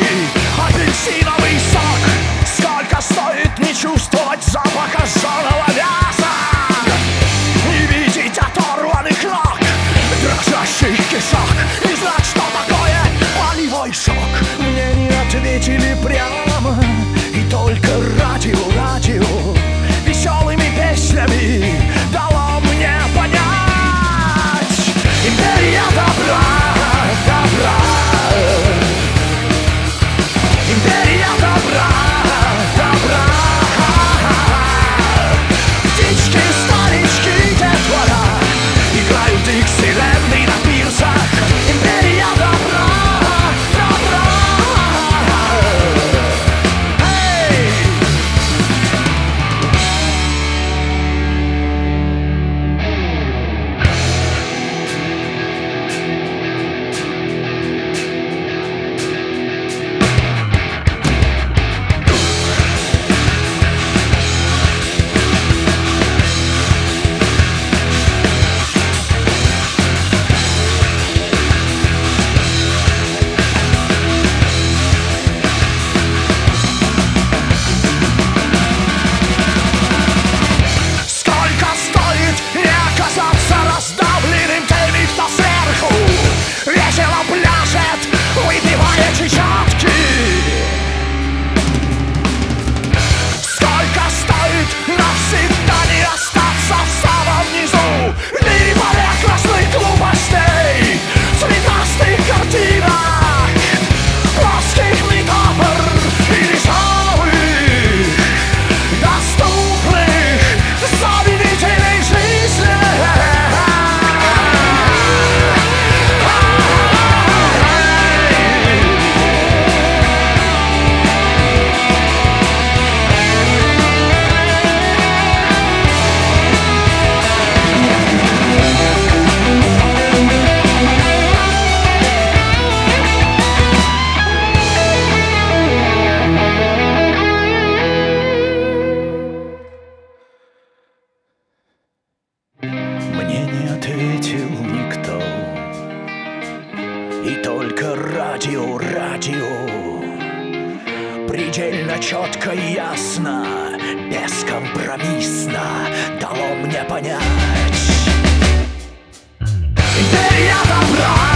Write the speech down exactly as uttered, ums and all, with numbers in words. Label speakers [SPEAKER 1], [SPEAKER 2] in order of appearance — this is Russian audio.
[SPEAKER 1] апельсиновый сок. Сколько стоит не чувствовать запаха жженого мяса, не видеть оторванных ног, дрожащих кишок, и знать, что такое болевой шок. Мне не ответили прямо, и только радио, радио веселыми песнями дало мне понять: империя добра, добра, империя добра, добра. Птички, старички, детвора играют диксиленды на пирсах. Империя добра, добра. Эй! Сколько стоит не оказаться раздавленным теми, кто сверху весело пляшет, выпивая чечетки? Сколько стоит навсегда не остаться в самом низу, в мире поверхностных глупостей, цветастых картинок, плоских метафор и дешевых, доступных заменителей жизни? Мне не ответил никто, и только радио, радио предельно четко и ясно, бескомпромиссно дало мне понять: империя добра,